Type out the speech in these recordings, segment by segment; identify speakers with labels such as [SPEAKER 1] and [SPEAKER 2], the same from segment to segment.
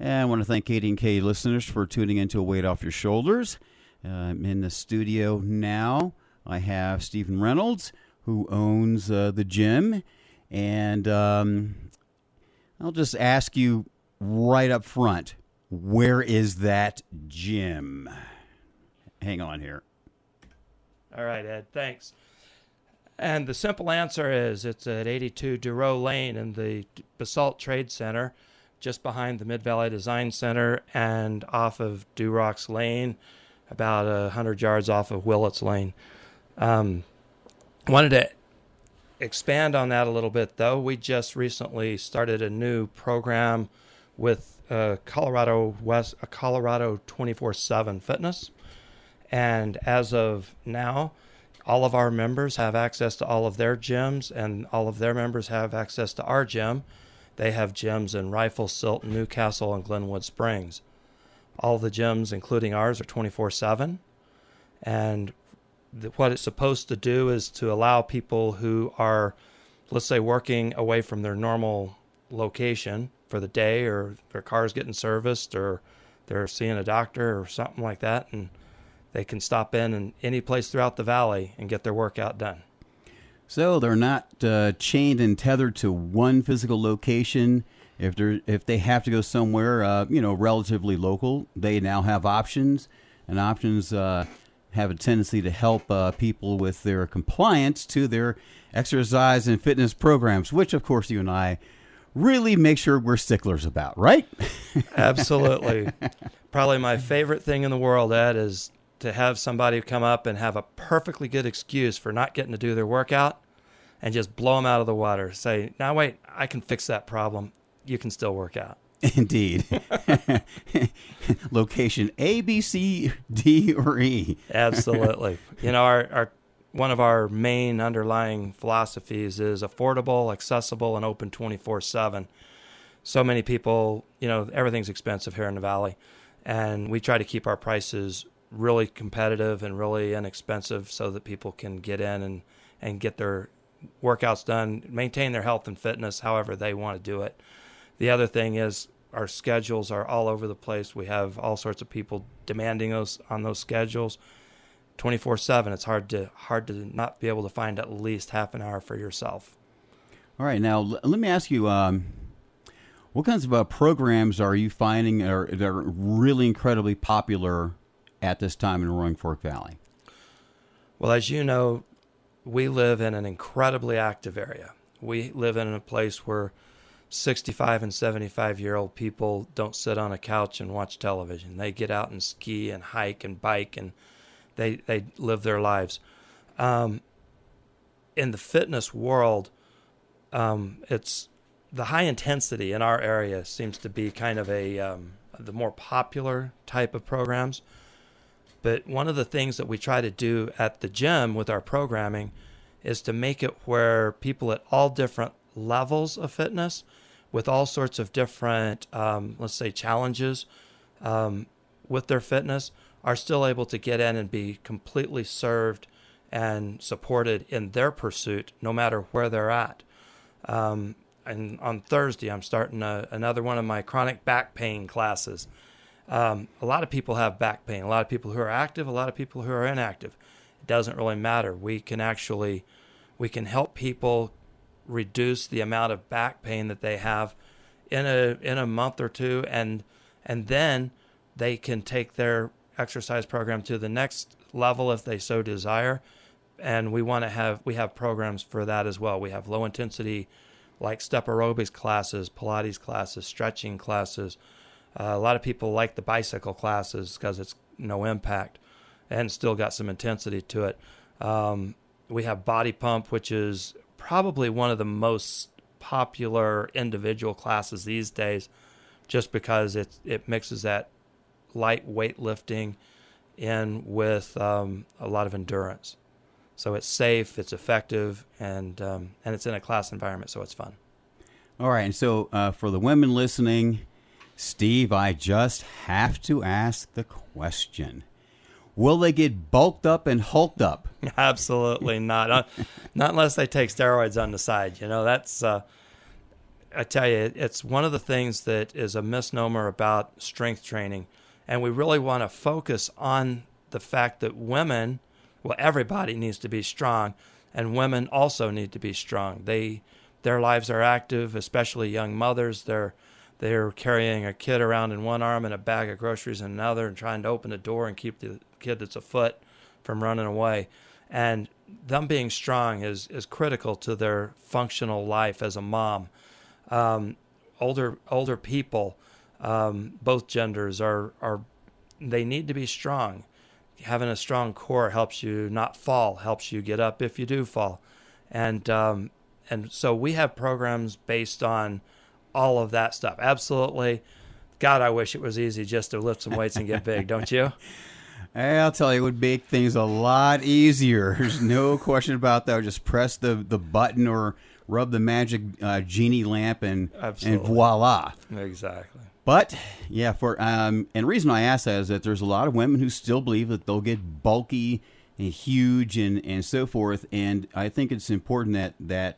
[SPEAKER 1] And I want to thank KD&K listeners for tuning in to A Weight Off Your Shoulders. I'm in the studio now. I have Stephen Reynolds, who owns the gym. And I'll just ask you right up front, where is that gym? Hang on here.
[SPEAKER 2] All right, Ed, thanks. And the simple answer is it's at 82 Dureau Lane in the Basalt Trade Center, just behind the Mid-Valley Design Center and off of Durox Lane, about 100 yards off of Willets Lane. Wanted to expand on that a little bit, though. We just recently started a new program with Colorado 24/7 Fitness. And as of now, all of our members have access to all of their gyms, and all of their members have access to our gym. They have gyms in Rifle, Silton, Newcastle, and Glenwood Springs. All the gyms, including ours, are 24/7. And what it's supposed to do is to allow people who are, let's say, working away from their normal location for the day, or their car's getting serviced, or they're seeing a doctor or something like that, and they can stop in any place throughout the valley and get their workout done.
[SPEAKER 1] So they're not chained and tethered to one physical location. If they have to go somewhere, relatively local, they now have options, and options have a tendency to help people with their compliance to their exercise and fitness programs, which, of course, you and I really make sure we're sticklers about, right?
[SPEAKER 2] Absolutely. Probably my favorite thing in the world, Ed, is to have somebody come up and have a perfectly good excuse for not getting to do their workout and just blow them out of the water. Say, now wait, I can fix that problem. You can still work out.
[SPEAKER 1] Indeed. Location A, B, C, D, or E.
[SPEAKER 2] Absolutely. Our one of our main underlying philosophies is affordable, accessible, and open 24/7. So many people, everything's expensive here in the valley, and we try to keep our prices really competitive and really inexpensive so that people can get in and get their workouts done, maintain their health and fitness however they want to do it. The other thing is our schedules are all over the place. We have all sorts of people demanding on those schedules 24/7. It's hard to not be able to find at least half an hour for yourself.
[SPEAKER 1] All right. Now, let me ask you, what kinds of programs are you finding that are really incredibly popular at this time in Roaring Fork Valley?
[SPEAKER 2] Well, as you know, we live in an incredibly active area. We live in a place where 65 and 75-year-old people don't sit on a couch and watch television. They get out and ski and hike and bike, and they live their lives. In the fitness world, it's the high intensity in our area seems to be kind of the more popular type of programs. But one of the things that we try to do at the gym with our programming is to make it where people at all different levels of fitness with all sorts of different, let's say, challenges with their fitness are still able to get in and be completely served and supported in their pursuit no matter where they're at. And on Thursday, I'm starting another one of my chronic back pain classes. A lot of people have back pain. A lot of people who are active, a lot of people who are inactive. It doesn't really matter. We can help people reduce the amount of back pain that they have in a month or two, and then they can take their exercise program to the next level if they so desire. And we have programs for that as well. We have low intensity, like step aerobics classes, Pilates classes, stretching classes. A lot of people like the bicycle classes because it's no impact and still got some intensity to it. We have body pump, which is probably one of the most popular individual classes these days, just because it mixes that light weightlifting in with a lot of endurance. So it's safe, it's effective, and it's in a class environment, so it's fun.
[SPEAKER 1] All right, and so for the women listening, Steve, I just have to ask the question. Will they get bulked up and hulked up?
[SPEAKER 2] Absolutely not. Not unless they take steroids on the side. That's I tell you, it's one of the things that is a misnomer about strength training. And we really want to focus on the fact that women, well, everybody needs to be strong, and women also need to be strong. Their lives are active, especially young mothers. They're carrying a kid around in one arm and a bag of groceries in another and trying to open the door and keep the kid that's afoot from running away. And them being strong is critical to their functional life as a mom. Older people, both genders, they need to be strong. Having a strong core helps you not fall, helps you get up if you do fall. And so we have programs based on all of that stuff. Absolutely. God, I wish it was easy just to lift some weights and get big, don't you?
[SPEAKER 1] Hey, I'll tell you, it would make things a lot easier. There's no question about that. Just press the button or rub the magic genie lamp and voila.
[SPEAKER 2] Exactly.
[SPEAKER 1] But, yeah, and the reason I ask that is that there's a lot of women who still believe that they'll get bulky and huge and so forth. And I think it's important that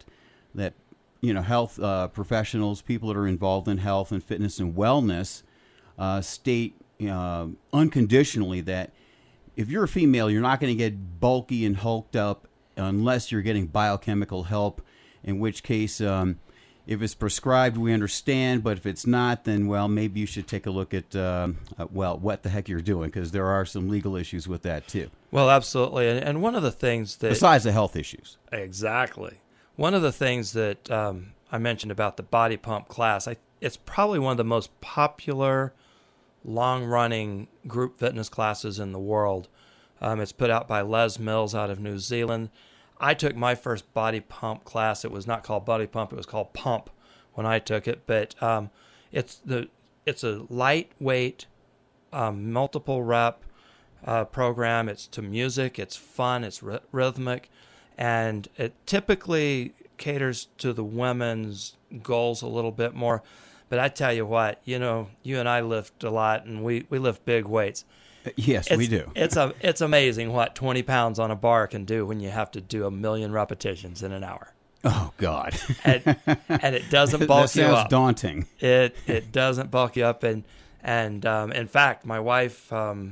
[SPEAKER 1] health professionals, people that are involved in health and fitness and wellness, state unconditionally that if you're a female, you're not going to get bulky and hulked up unless you're getting biochemical help, in which case, if it's prescribed, we understand, but if it's not, then, well, maybe you should take a look at, what the heck you're doing, because there are some legal issues with that, too.
[SPEAKER 2] Well, absolutely. And one of the things that...
[SPEAKER 1] Besides the health issues.
[SPEAKER 2] Exactly. One of the things that I mentioned about the body pump class, it's probably one of the most popular long-running group fitness classes in the world. It's put out by Les Mills out of New Zealand. I took my first body pump class. It was not called body pump. It was called pump when I took it. But it's a lightweight, multiple rep program. It's to music. It's fun. It's rhythmic. And it typically caters to the women's goals a little bit more. But I tell you what, you and I lift a lot, and we lift big weights.
[SPEAKER 1] Yes, we do.
[SPEAKER 2] It's amazing what 20 pounds on a bar can do when you have to do 1 million repetitions in an hour.
[SPEAKER 1] Oh, God.
[SPEAKER 2] and it doesn't bulk you up.
[SPEAKER 1] That sounds daunting.
[SPEAKER 2] It doesn't bulk you up. And in fact, my wife,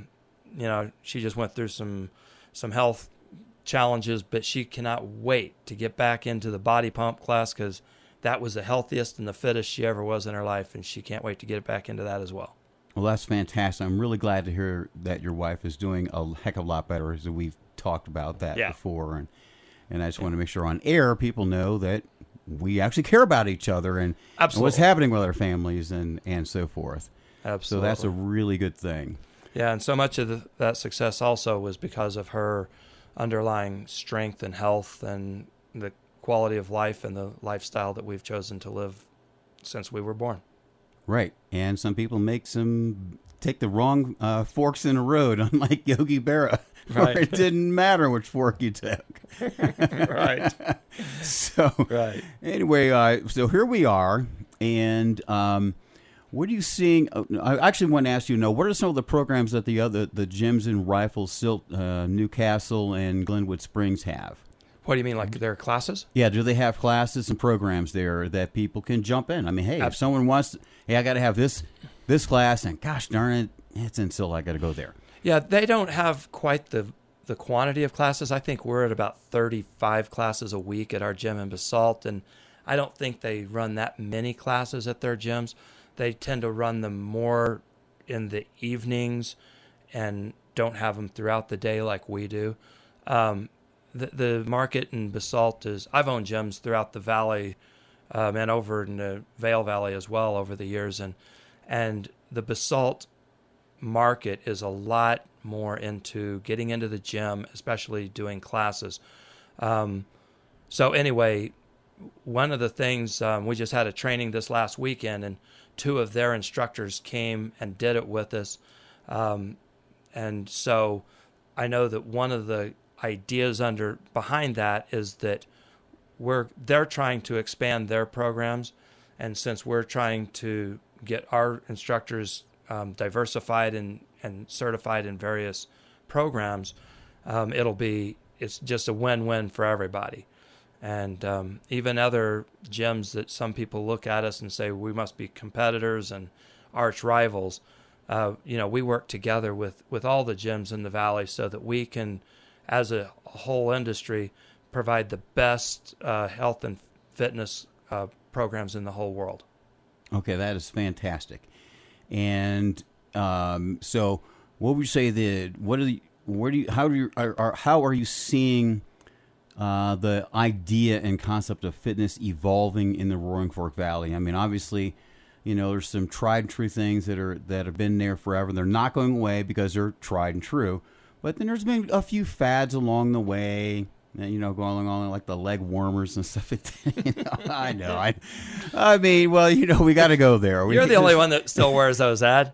[SPEAKER 2] she just went through some health challenges, but she cannot wait to get back into the body pump class because that was the healthiest and the fittest she ever was in her life, and she can't wait to get back into that as well.
[SPEAKER 1] Well, that's fantastic. I'm really glad to hear that your wife is doing a heck of a lot better, as we've talked about that before. And I just want to make sure on air people know that we actually care about each other and what's happening with our families and so forth.
[SPEAKER 2] Absolutely.
[SPEAKER 1] So that's a really good thing.
[SPEAKER 2] Yeah, and so much of that success also was because of her underlying strength and health and the quality of life and the lifestyle that we've chosen to live since we were born. Right.
[SPEAKER 1] And some people take the wrong forks in the road, unlike Yogi Berra, where it didn't matter which fork you took.
[SPEAKER 2] Right.
[SPEAKER 1] Anyway, so here we are. And what are you seeing? I actually want to ask you, what are some of the programs that the gyms in Rifle, Silt, Newcastle, and Glenwood Springs have?
[SPEAKER 2] What do you mean, like their classes?
[SPEAKER 1] Yeah, do they have classes and programs there that people can jump in? I mean, hey, if someone wants, I got to have this class, and gosh darn it, it's in Silt, I got to go there.
[SPEAKER 2] Yeah, they don't have quite the quantity of classes. I think we're at about 35 classes a week at our gym in Basalt, and I don't think they run that many classes at their gyms. They tend to run them more in the evenings and don't have them throughout the day like we do. The market in Basalt I've owned gyms throughout the valley and over in the Vail Valley as well over the years. And the Basalt market is a lot more into getting into the gym, especially doing classes. So anyway, one of the things, we just had a training this last weekend, and 2 of their instructors came and did it with us. And so I know that one of the ideas behind that is that they're trying to expand their programs, and since we're trying to get our instructors diversified and certified in various programs, it's just a win-win for everybody. And even other gyms that some people look at us and say we must be competitors and arch rivals. We work together with all the gyms in the Valley so that we can, as a whole industry, provide the best health and fitness programs in the whole world.
[SPEAKER 1] Okay, that is fantastic. And so, what would you say how are you seeing the idea and concept of fitness evolving in the Roaring Fork Valley? I mean, obviously, there's some tried and true things that have been there forever. They're not going away because they're tried and true. But then there's been a few fads along the way, going along like the leg warmers and stuff. I know. I mean, well, we got to go there.
[SPEAKER 2] You're the only one that still wears those, Ad.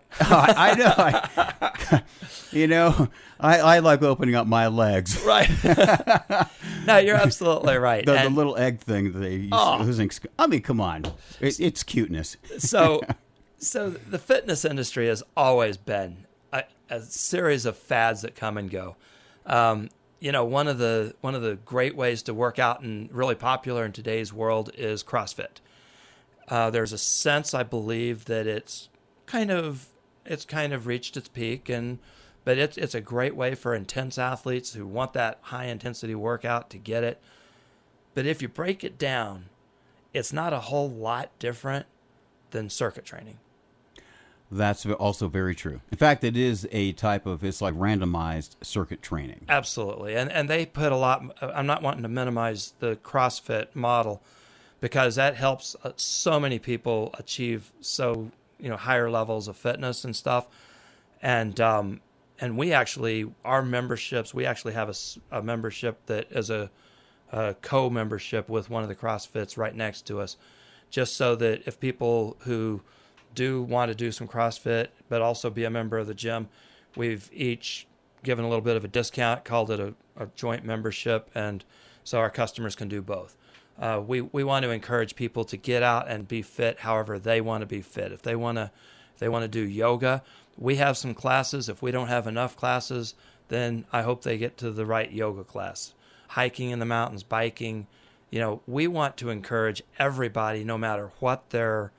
[SPEAKER 1] I know. I like opening up my legs.
[SPEAKER 2] Right. No, you're absolutely right.
[SPEAKER 1] The little egg thing that they use. I mean, come on. It's cuteness.
[SPEAKER 2] So the fitness industry has always been a series of fads that come and go. One of the great ways to work out and really popular in today's world is CrossFit. There's a sense, I believe, that it's kind of reached its peak, but it's a great way for intense athletes who want that high intensity workout to get it. But if you break it down, it's not a whole lot different than circuit training.
[SPEAKER 1] That's also very true. In fact, it is a type of, it's like randomized circuit training.
[SPEAKER 2] Absolutely. And they put a lot, I'm not wanting to minimize the CrossFit model because that helps so many people achieve higher levels of fitness and stuff. And we actually, our memberships, we actually have a membership that is a co-membership with one of the CrossFits right next to us, just so that if people who do want to do some CrossFit but also be a member of the gym, we've each given a little bit of a discount, called it a joint membership, and so our customers can do both. We want to encourage people to get out and be fit however they want to be fit. If they want to do yoga, we have some classes. If we don't have enough classes, then I hope they get to the right yoga class. Hiking in the mountains, biking, we want to encourage everybody, no matter what their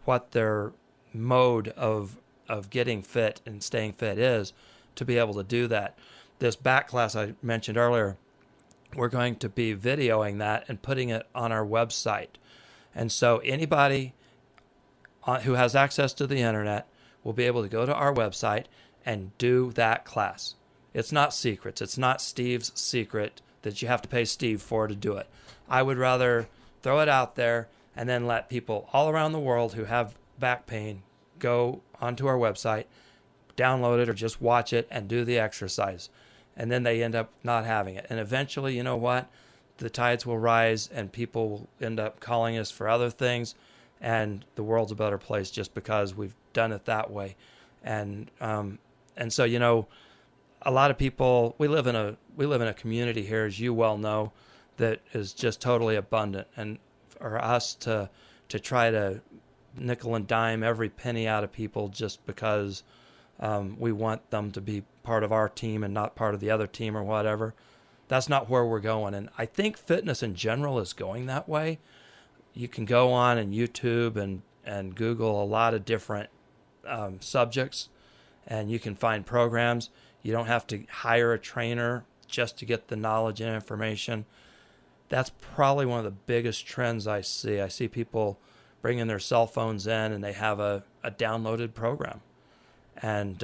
[SPEAKER 2] mode of getting fit and staying fit is, to be able to do that. This back class I mentioned earlier, we're going to be videoing that and putting it on our website. And so anybody who has access to the internet will be able to go to our website and do that class. It's not secrets. It's not Steve's secret that you have to pay Steve for to do it. I would rather throw it out there and then let people all around the world who have back pain go onto our website, download it or just watch it and do the exercise. And then they end up not having it. And eventually, you know what? The tides will rise and people will end up calling us for other things, and the world's a better place just because we've done it that way. And so, a lot of people, we live in a community here, as you well know, that is just totally abundant. And for us to try to nickel and dime every penny out of people just because we want them to be part of our team and not part of the other team or whatever, that's not where we're going. And I think fitness in general is going that way. You can go on and YouTube and Google a lot of different subjects, and you can find programs. You don't have to hire a trainer just to get the knowledge and information. That's probably one of the biggest trends I see. I see people bringing their cell phones in and they have a downloaded program. And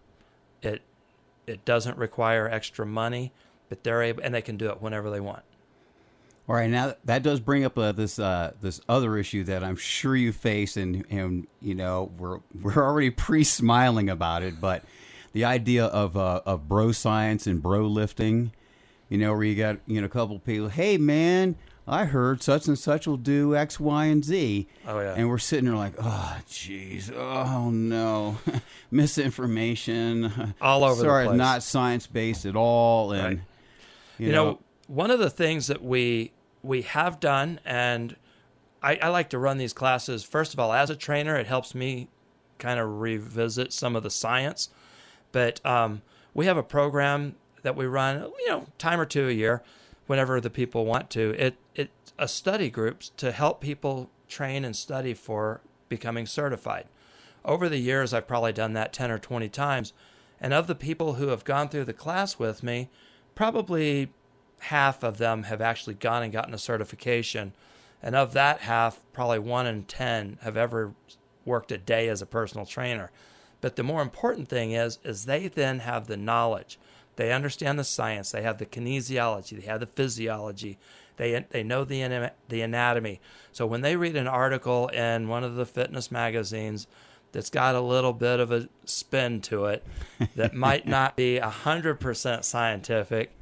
[SPEAKER 2] it doesn't require extra money, but they're able, and they can do it whenever they want.
[SPEAKER 1] All right, now that does bring up this other issue that I'm sure you face, and we're already pre-smiling about it, but the idea of bro science and bro lifting, where you got a couple of people, hey man, I heard such and such will do X, Y, and Z.
[SPEAKER 2] Oh yeah,
[SPEAKER 1] and we're sitting there like, oh geez, oh no, misinformation,
[SPEAKER 2] all over the place.
[SPEAKER 1] Sorry, not science based at all, and
[SPEAKER 2] right. You know, one of the things that we have done, and I like to run these classes, first of all, as a trainer, it helps me kind of revisit some of the science. But we have a program that we run, time or two a year, whenever the people want to. It's a study group to help people train and study for becoming certified. Over the years, I've probably done that 10 or 20 times. And of the people who have gone through the class with me, probably half of them have actually gone and gotten a certification. And of that half, probably 1 in 10 have ever worked a day as a personal trainer. But the more important thing is they then have the knowledge. They understand the science. They have the kinesiology. They have the physiology. They know the anatomy. So when they read an article in one of the fitness magazines that's got a little bit of a spin to it that might not be 100% scientific,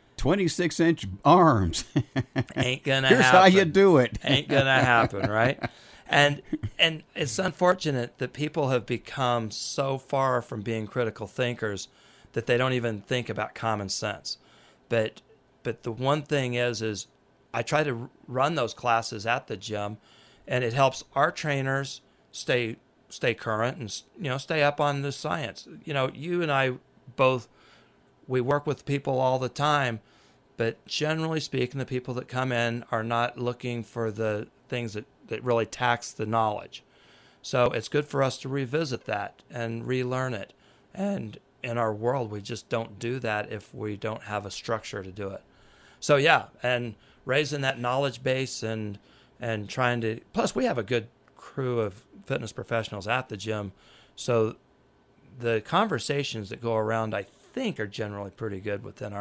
[SPEAKER 1] 26-inch arms.
[SPEAKER 2] Ain't gonna
[SPEAKER 1] Here's
[SPEAKER 2] happen.
[SPEAKER 1] how you do it.
[SPEAKER 2] Ain't gonna happen, right? And it's unfortunate that people have become so far from being critical thinkers that they don't even think about common sense. But the one thing is I try to run those classes at the gym, and it helps our trainers stay current and stay up on the science. You and I both, we work with people all the time, but generally speaking, the people that come in are not looking for the things that really tax the knowledge. So it's good for us to revisit that and relearn it. And in our world, we just don't do that if we don't have a structure to do it. So yeah, and raising that knowledge base and trying to, plus we have a good crew of fitness professionals at the gym. So the conversations that go around, I think, are generally pretty good within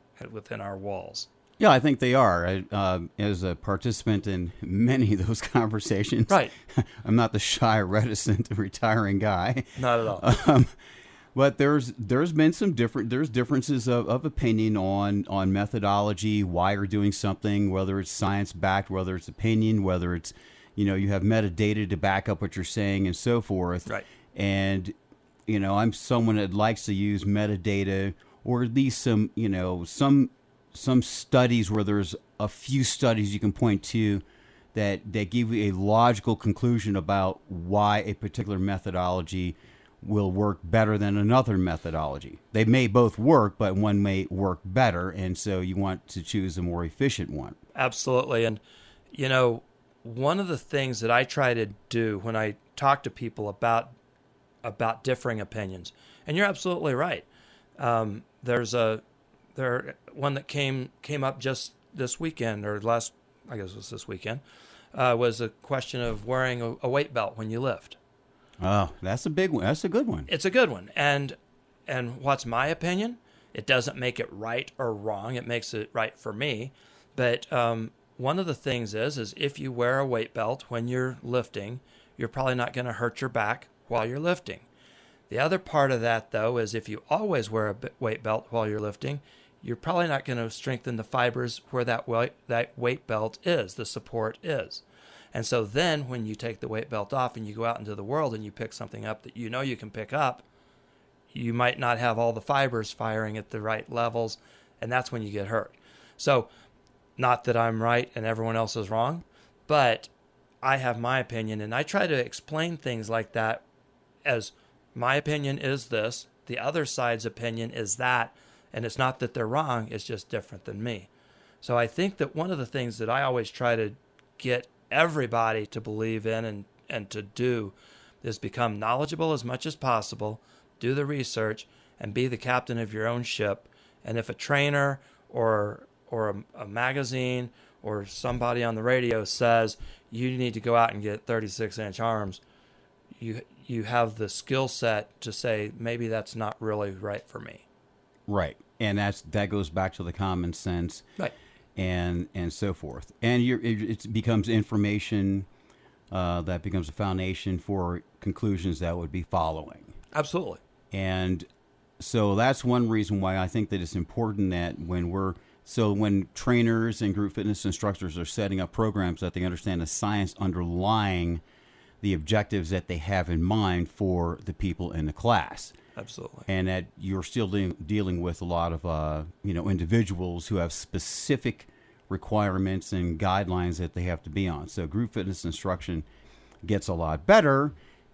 [SPEAKER 2] our walls.
[SPEAKER 1] Yeah, I think they are. As a participant in many of those conversations,
[SPEAKER 2] Right.
[SPEAKER 1] I'm not the shy, reticent, retiring guy.
[SPEAKER 2] Not at all.
[SPEAKER 1] But there's been there's differences of opinion on methodology, why you're doing something, whether it's science backed, whether it's opinion, whether it's you have metadata to back up what you're saying and so forth.
[SPEAKER 2] Right.
[SPEAKER 1] And I'm someone that likes to use metadata, or at least some studies where there's a few studies you can point to that give you a logical conclusion about why a particular methodology will work better than another methodology. They may both work, but one may work better, and so you want to choose a more efficient one.
[SPEAKER 2] Absolutely. And, one of the things that I try to do when I talk to people about differing opinions, and you're absolutely right. There's one that came up just this weekend, or I guess it was this weekend, was a question of wearing a weight belt when you lift.
[SPEAKER 1] Oh, that's a big one. That's a good one.
[SPEAKER 2] It's a good one. And what's my opinion? It doesn't make it right or wrong. It makes it right for me. But one of the things is if you wear a weight belt when you're lifting, you're probably not going to hurt your back while you're lifting. The other part of that, though, is if you always wear a weight belt while you're lifting, you're probably not going to strengthen the fibers where that weight belt is, the support is. And so then when you take the weight belt off and you go out into the world and you pick something up that you can pick up, you might not have all the fibers firing at the right levels, and that's when you get hurt. So not that I'm right and everyone else is wrong, but I have my opinion, and I try to explain things like that as my opinion is this, the other side's opinion is that, and it's not that they're wrong, it's just different than me. So I think that one of the things that I always try to get everybody to believe in and to do is become knowledgeable as much as possible, do the research, and be the captain of your own ship. And if a trainer or a magazine or somebody on the radio says you need to go out and get 36-inch arms, you have the skill set to say maybe that's not really right for me.
[SPEAKER 1] Right. And that goes back to the common sense.
[SPEAKER 2] Right.
[SPEAKER 1] And so forth. And it becomes information that becomes a foundation for conclusions that would be following.
[SPEAKER 2] Absolutely.
[SPEAKER 1] And so that's one reason why I think that it's important that when trainers and group fitness instructors are setting up programs, that they understand the science underlying the objectives that they have in mind for the people in the class.
[SPEAKER 2] Absolutely.
[SPEAKER 1] And that you're still dealing with a lot of individuals who have specific requirements and guidelines that they have to be on. So group fitness instruction gets a lot better,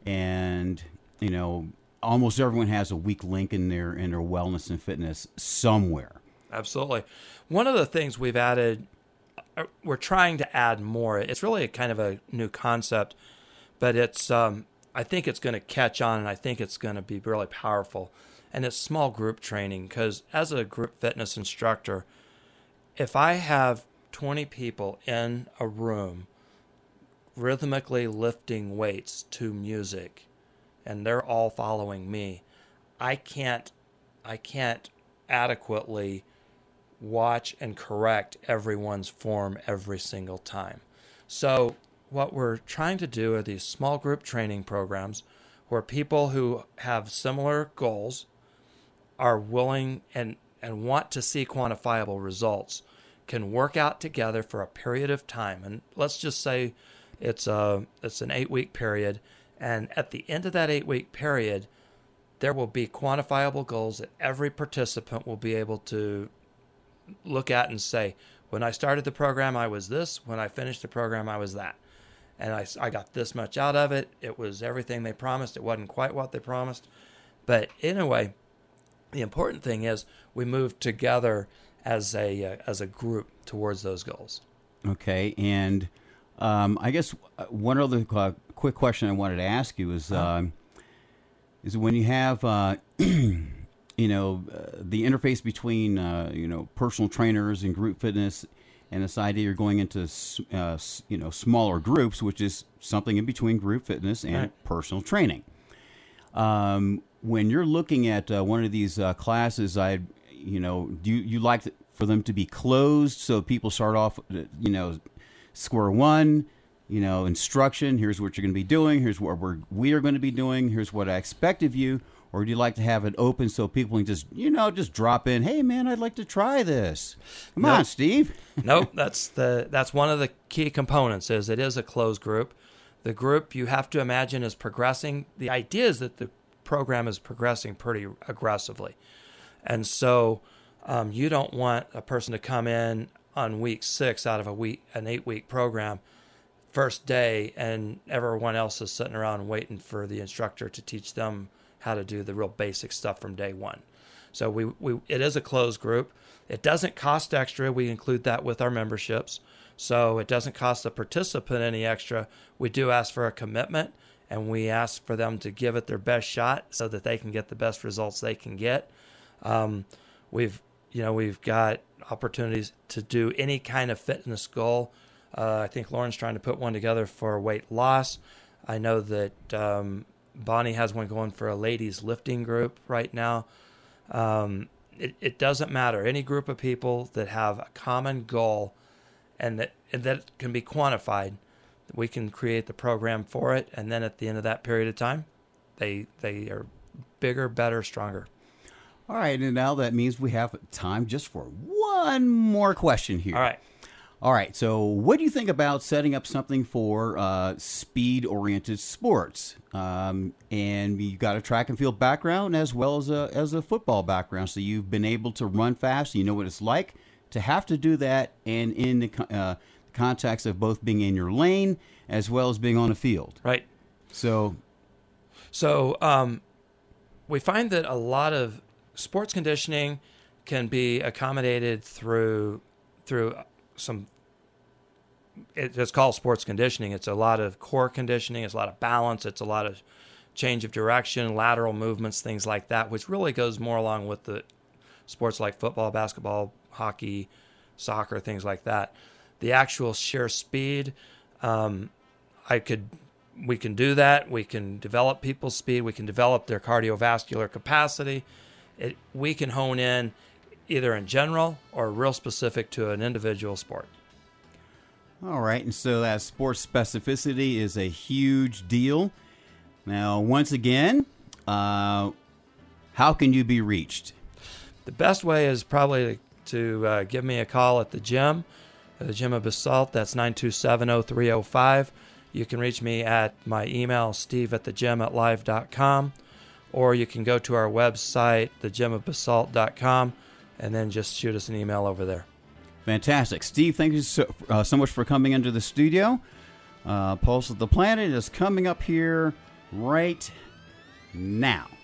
[SPEAKER 1] and almost everyone has a weak link in their wellness and fitness somewhere.
[SPEAKER 2] Absolutely. One of the things we've added, we're trying to add more. It's really a kind of a new concept, but it's I think it's going to catch on, and I think it's going to be really powerful. And it's small group training, because as a group fitness instructor, if I have 20 people in a room rhythmically lifting weights to music, and they're all following me, I can't adequately watch and correct everyone's form every single time. So what we're trying to do are these small group training programs where people who have similar goals are willing and want to see quantifiable results can work out together for a period of time. And let's just say it's an 8-week period. And at the end of that 8-week period, there will be quantifiable goals that every participant will be able to look at and say, when I started the program, I was this. When I finished the program, I was that. And I got this much out of it. It was everything they promised. It wasn't quite what they promised. But anyway, the important thing is we move together as a group towards those goals.
[SPEAKER 1] Okay, and I guess one other quick question I wanted to ask you is when you have the interface between personal trainers and group fitness, and this idea you're going into smaller groups, which is something in between group fitness and
[SPEAKER 2] Right.
[SPEAKER 1] personal training. When you're looking at one of these classes, do you like for them to be closed so people start off, square one, instruction, here's what you're going to be doing, here's what we are going to be doing, here's what I expect of you? Or do you like to have it open so people can just drop in, hey, man, I'd like to try this. Come on, Steve.
[SPEAKER 2] Nope, that's one of the key components. It is a closed group. The group you have to imagine is progressing. The idea is that the program is progressing pretty aggressively. And so you don't want a person to come in on week 6 out of an 8-week program, first day, and everyone else is sitting around waiting for the instructor to teach them how to do the real basic stuff from day one. So it is a closed group. It doesn't cost extra. We include that with our memberships. So it doesn't cost the participant any extra. We do ask for a commitment, and we ask for them to give it their best shot so that they can get the best results they can get. We've got opportunities to do any kind of fitness goal. I think Lauren's trying to put one together for weight loss. I know that Bonnie has one going for a ladies lifting group right now. It doesn't matter. Any group of people that have a common goal and that can be quantified, we can create the program for it. And then at the end of that period of time, they are bigger, better, stronger.
[SPEAKER 1] All right, and now that means we have time just for one more question here. All right, so what do you think about setting up something for speed-oriented sports? And you've got a track and field background as well as a football background, so you've been able to run fast. You know what it's like to have to do that, and in the context of both being in your lane as well as being on the field.
[SPEAKER 2] Right.
[SPEAKER 1] So
[SPEAKER 2] we find that a lot of sports conditioning can be accommodated through some, it's called sports conditioning. It's a lot of core conditioning. It's a lot of balance. It's a lot of change of direction, lateral movements, things like that, which really goes more along with the sports like football, basketball, hockey, soccer, things like that. The actual sheer speed, we can do that. We can develop people's speed. We can develop their cardiovascular capacity. We can hone in either in general or real specific to an individual sport.
[SPEAKER 1] All right, and so that sports specificity is a huge deal. Now, once again, how can you be reached?
[SPEAKER 2] The best way is probably to give me a call at the gym of Basalt. That's 927-0305. You can reach me at my email, steve@thegym@live.com, or you can go to our website, thegymofbasalt.com, and then just shoot us an email over there.
[SPEAKER 1] Fantastic. Steve, thank you so much for coming into the studio. Pulse of the Planet is coming up here right now.